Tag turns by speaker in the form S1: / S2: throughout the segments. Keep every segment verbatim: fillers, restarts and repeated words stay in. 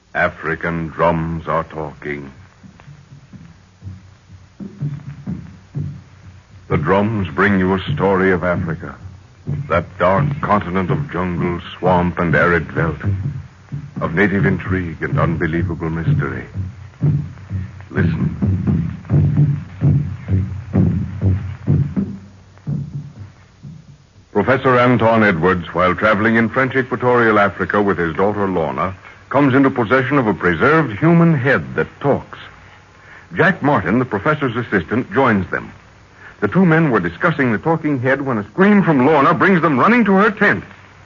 S1: African drums are talking. The drums bring you a story of Africa, that dark continent of jungle, swamp, and arid veldt, of native intrigue and unbelievable mystery. Listen. Professor Anton Edwards, while traveling in French Equatorial Africa with his daughter Lorna, comes into possession of a preserved human head that talks. Jack Martin, the professor's assistant, joins them. The two men were discussing the talking head when a scream from Lorna brings them running to her tent.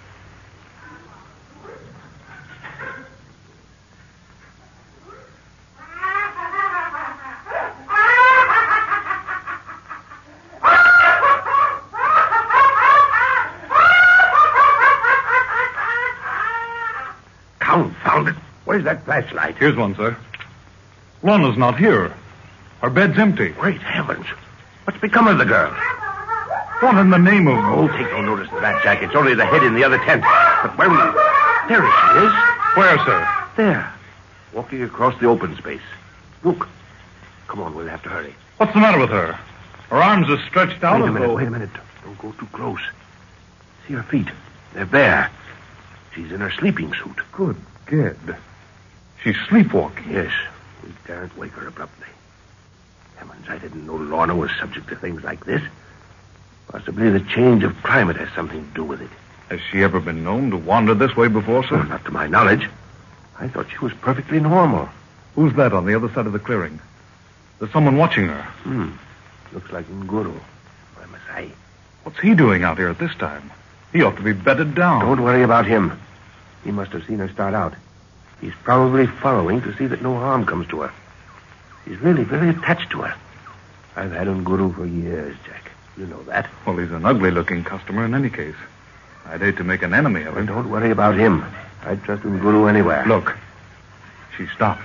S2: Confound it. Where's that flashlight?
S3: Here's one, sir. Lorna's not here. Her bed's empty.
S2: Great heavens. What's become of the girl?
S3: What in the name of...
S2: Oh, take no notice of that, Jack. It's only the head in the other tent. But where... There she is.
S3: Where, sir?
S2: There. Walking across the open space. Look. Come on, we'll have to hurry.
S3: What's the matter with her? Her arms are stretched out
S2: Wait a
S3: as
S2: minute,
S3: though...
S2: wait a minute. Don't go too close. See her feet. They're bare. She's in her sleeping suit.
S3: Good gad. She's sleepwalking.
S2: Yes. We daren't wake her abruptly. Heavens, I didn't know Lorna was subject to things like this. Possibly the change of climate has something to do with it.
S3: Has she ever been known to wander this way before, sir?
S2: Well, not to my knowledge. I thought she was perfectly normal.
S3: Who's that on the other side of the clearing? There's someone watching her.
S2: Hmm. Looks like Nguru. Why must I?
S3: What's he doing out here at this time? He ought to be bedded down.
S2: Don't worry about him. He must have seen her start out. He's probably following to see that no harm comes to her. He's really very attached to her. I've had Nguru for years, Jack. You know that.
S3: Well, he's an ugly-looking customer in any case. I'd hate to make an enemy of him.
S2: Don't worry about him. I'd trust Nguru anywhere.
S3: Look. She stopped.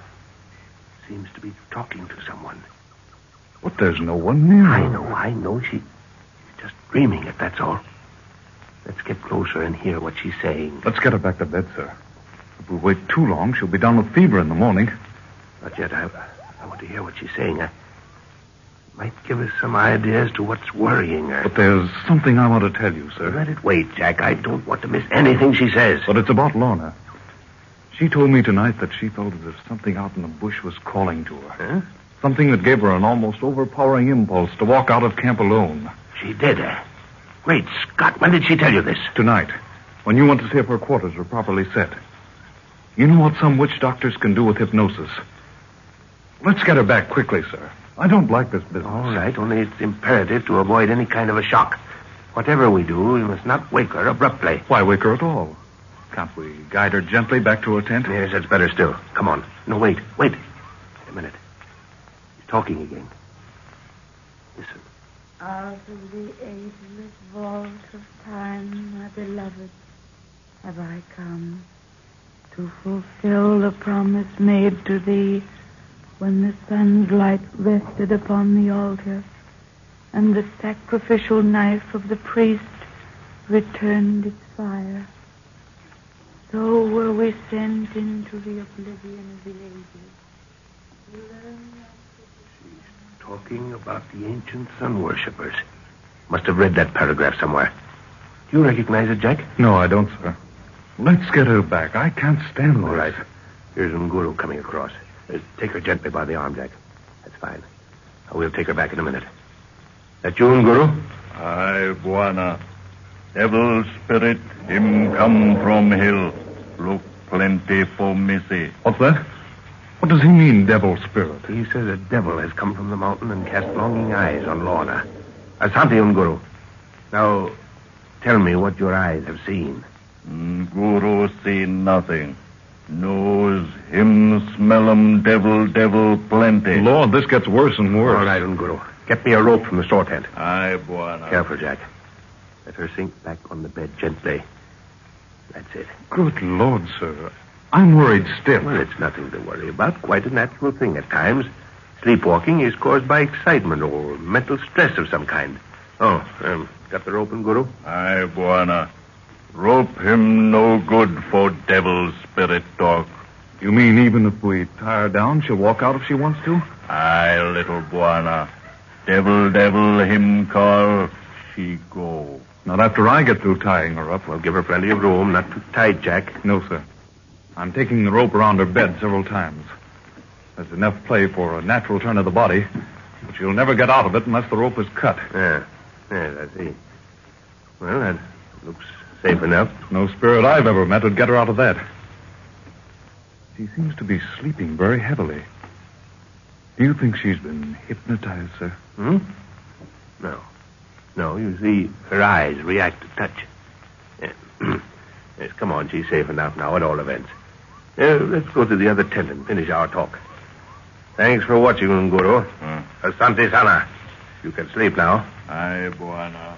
S2: Seems to be talking to someone.
S3: But there's no one near her.
S2: I know, I know. She, she's just dreaming it, that's all. Let's get closer and hear what she's saying.
S3: Let's get her back to bed, sir. If we wait too long, she'll be down with fever in the morning.
S2: Not yet. I, I want to hear what she's saying. I might give us some idea as to what's worrying her.
S3: But there's something I want to tell you, sir.
S2: Let it wait, Jack. I don't want to miss anything she says.
S3: But it's about Lorna. She told me tonight that she felt as if something out in the bush was calling to her.
S2: Huh?
S3: Something that gave her an almost overpowering impulse to walk out of camp alone.
S2: She did, eh? Great Scott, when did she tell you this?
S3: Tonight, when you went to see if her quarters were properly set. You know what some witch doctors can do with hypnosis. Let's get her back quickly, sir. I don't like this business.
S2: All right, only it's imperative to avoid any kind of a shock. Whatever we do, we must not wake her abruptly.
S3: Why wake her at all? Can't we guide her gently back to her tent?
S2: Yes, that's better still. Come on. No, wait, wait. Wait a minute. He's talking again. Listen.
S4: Out of the ageless vault of time, my beloved, have I come to fulfill the promise made to thee when the sun's light rested upon the altar and the sacrificial knife of the priest returned its fire. So were we sent into the oblivion of the ages to learn.
S2: Talking about the ancient sun worshippers. Must have read that paragraph somewhere. Do you recognize it, Jack?
S3: No, I don't, sir. Let's get her back. I can't stand this.
S2: All right. Here's Nguru coming across. Uh, take her gently by the arm, Jack. That's fine. Uh, we'll take her back in a minute. That you, Nguru?
S5: Aye, Buana. Devil spirit, him come from hill. Look plenty for missy.
S3: What's that? What does he mean, devil spirit?
S2: He says a devil has come from the mountain and cast longing eyes on Lorna. Asante, Nguru. Now, tell me what your eyes have seen.
S5: Nguru see nothing. Knows him smell 'em devil, devil plenty.
S3: Lord, this gets worse and worse.
S2: All right, Nguru. Get me a rope from the store tent.
S5: Aye, Buana.
S2: Careful, Jack. Let her sink back on the bed gently. That's it.
S3: Good Lord, sir. I'm worried still.
S2: Well, it's nothing to worry about. Quite a natural thing at times. Sleepwalking is caused by excitement or mental stress of some kind. Oh, um, got the rope, Nguru?
S5: Aye, Buana. Rope him no good for devil spirit talk.
S3: You mean even if we tie her down, she'll walk out if she wants to?
S5: Aye, little Buana. Devil, devil, him call, she go.
S3: Not after I get through tying her up.
S2: Well, give her plenty of room, not too tight, Jack.
S3: No, sir. I'm taking the rope around her bed several times. There's enough play for a natural turn of the body, but she'll never get out of it unless the rope is cut.
S2: Yeah, yes, I see. Well, that looks safe enough.
S3: No spirit I've ever met would get her out of that. She seems to be sleeping very heavily. Do you think she's been hypnotized, sir?
S2: Hmm? No. No, you see, her eyes react to touch. Yeah. Yes, come on, she's safe enough now at all events. Uh, let's go to the other tent and finish our talk. Thanks for watching, Nguru.
S5: Hmm.
S2: Asante Sana. You can sleep now.
S5: Aye, Buana.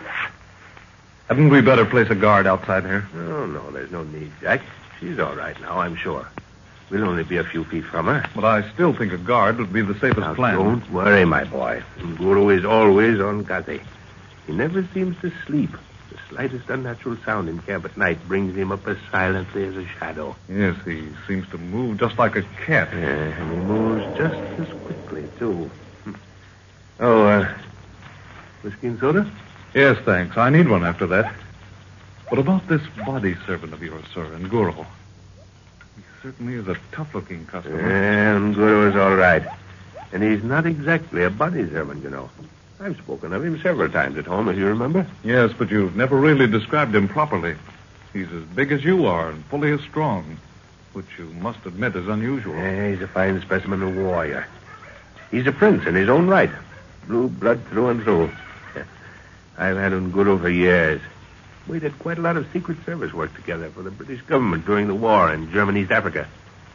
S3: Hadn't we better place a guard outside here?
S2: Oh, no, there's no need, Jack. She's all right now, I'm sure. We'll only be a few feet from her.
S3: But I still think a guard would be the safest
S2: Now,
S3: plan.
S2: don't worry, my boy. Nguru is always on Gazi. He never seems to sleep. The slightest unnatural sound in camp at night brings him up as silently as a shadow.
S3: Yes, he seems to move just like a cat.
S2: Yeah, and he moves just as quickly, too. Hmm. Oh, uh, whiskey and soda?
S3: Yes, thanks. I need one after that. What about this body servant of yours, sir, Nguru? He certainly is a tough-looking customer.
S2: Yeah, Nguru is all right. And he's not exactly a body servant, you know. I've spoken of him several times at home, if you remember.
S3: Yes, but you've never really described him properly. He's as big as you are and fully as strong, which you must admit is unusual.
S2: Yeah, he's a fine specimen of warrior. He's a prince in his own right. Blue blood through and through. I've had Nguru for years. We did quite a lot of Secret Service work together for the British government during the war in German East Africa.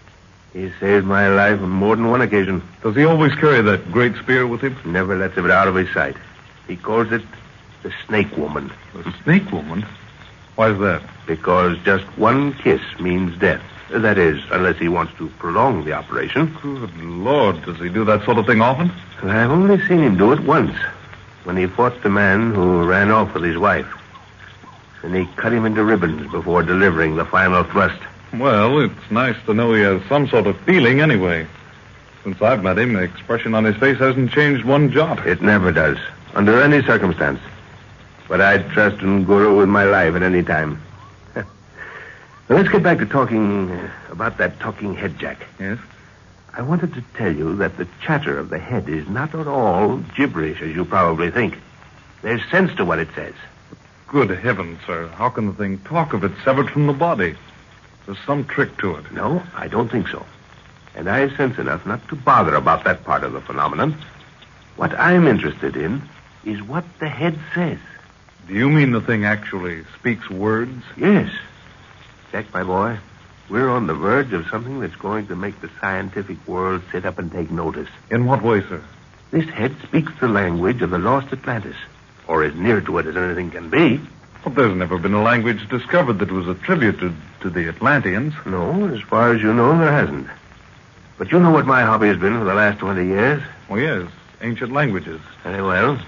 S2: He saved my life on more than one occasion.
S3: Does he always carry that great spear with him?
S2: Never lets it out of his sight. He calls it the Snake Woman.
S3: The Snake Woman? Why is that?
S2: Because just one kiss means death. That is, unless he wants to prolong the operation.
S3: Good Lord, does he do that sort of thing often?
S2: I've only seen him do it once, when he fought the man who ran off with his wife. And he cut him into ribbons before delivering the final thrust.
S3: Well, it's nice to know he has some sort of feeling anyway. Since I've met him, the expression on his face hasn't changed one jot.
S2: It never does, under any circumstance. But I'd trust Nguru with my life at any time. Well, let's get back to talking uh, about that talking head, Jack.
S3: Yes?
S2: I wanted to tell you that the chatter of the head is not at all gibberish, as you probably think. There's sense to what it says.
S3: Good heavens, sir. How can the thing talk if it's severed from the body? There's some trick to it.
S2: No, I don't think so. And I have sense enough not to bother about that part of the phenomenon. What I'm interested in is what the head says.
S3: Do you mean the thing actually speaks words?
S2: Yes. Jack, my boy, we're on the verge of something that's going to make the scientific world sit up and take notice.
S3: In what way, sir?
S2: This head speaks the language of the lost Atlantis, or as near to it as anything can be.
S3: But there's never been a language discovered that was attributed to the Atlanteans.
S2: No, as far as you know, there hasn't. But you know what my hobby has been for the last twenty years?
S3: Oh, yes, ancient languages.
S2: Very well.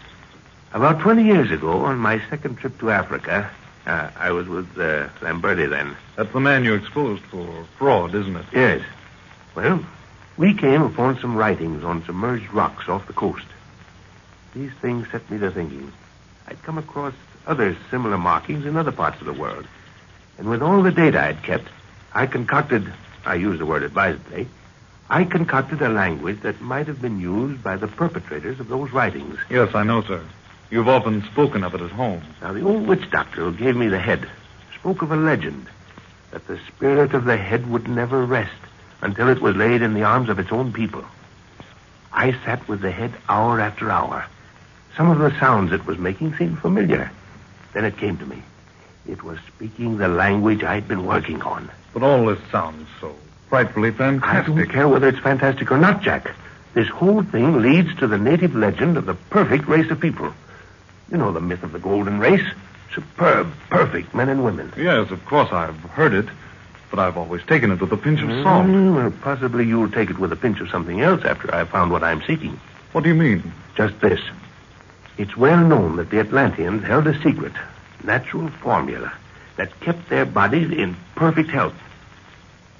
S2: About twenty years ago, on my second trip to Africa, uh, I was with uh, Lamberti then.
S3: That's the man you exposed for fraud, isn't it?
S2: Yes. Well, we came upon some writings on submerged rocks off the coast. These things set me to thinking. I'd come across other similar markings in other parts of the world. And with all the data I'd kept, I concocted, I use the word advisedly, I concocted a language that might have been used by the perpetrators of those writings.
S3: Yes, I know, sir. You've often spoken of it at home.
S2: Now, the old witch doctor who gave me the head spoke of a legend that the spirit of the head would never rest until it was laid in the arms of its own people. I sat with the head hour after hour. Some of the sounds it was making seemed familiar. Then it came to me. It was speaking the language I'd been working on.
S3: But all this sounds so frightfully
S2: I
S3: fantastic.
S2: don't care whether it's fantastic or not, Jack. This whole thing leads to the native legend of the perfect race of people. You know the myth of the golden race? Superb, perfect men and women.
S3: Yes, of course I've heard it, but I've always taken it with a pinch of salt.
S2: Mm, well, possibly you'll take it with a pinch of something else after I've found what I'm seeking.
S3: What do you mean?
S2: Just this. It's well known that the Atlanteans held a secret, natural formula that kept their bodies in perfect health.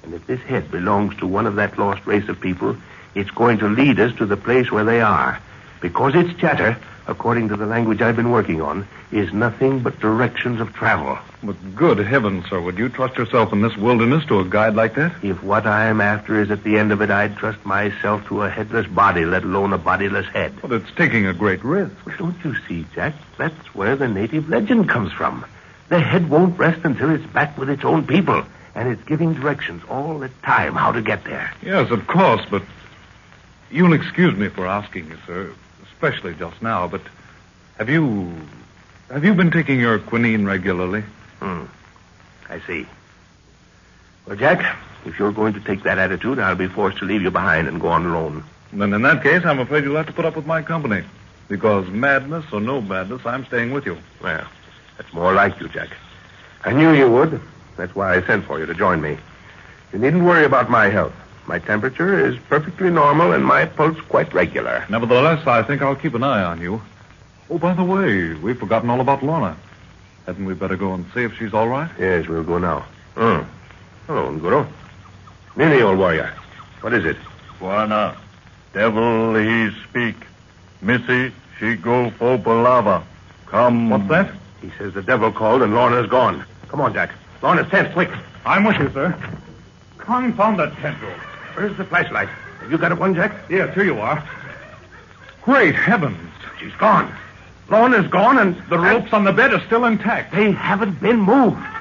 S2: And if this head belongs to one of that lost race of people, it's going to lead us to the place where they are. Because its chatter, according to the language I've been working on, is nothing but directions of travel.
S3: But good heavens, sir, would you trust yourself in this wilderness to a guide like that?
S2: If what I'm after is at the end of it, I'd trust myself to a headless body, let alone a bodiless head.
S3: But it's taking a great risk.
S2: Well, don't you see, Jack? That's where the native legend comes from. The head won't rest until it's back with its own people, and it's giving directions all the time how to get there.
S3: Yes, of course, but you'll excuse me for asking you, sir, especially just now, but have you... have you been taking your quinine regularly?
S2: Hmm. I see. Well, Jack, if you're going to take that attitude, I'll be forced to leave you behind and go on alone.
S3: Then in that case, I'm afraid you'll have to put up with my company. Because madness or no madness, I'm staying with you.
S2: Well, that's more like you, Jack. I knew you would. That's why I sent for you to join me. You needn't worry about my health. My temperature is perfectly normal and my pulse quite regular.
S3: Nevertheless, I think I'll keep an eye on you. Oh, by the way, we've forgotten all about Lorna. Hadn't we better go and see if she's all right?
S2: Yes, we'll go now. Oh. Hello, Nguru. Nini, old warrior. What is it?
S5: Buana, devil he speak. Missy, she go for Balava. Come.
S3: What's that?
S2: He says the devil called and Lorna's gone. Come on, Jack. Lorna's tent, quick.
S3: I'm with you, sir. Confound that tent rope.
S2: Where's the flashlight? Have you got it one, Jack?
S3: Yes, here you are. Great heavens.
S2: She's gone. Lorna's gone and...
S3: The ropes on the bed are still intact.
S2: They haven't been moved.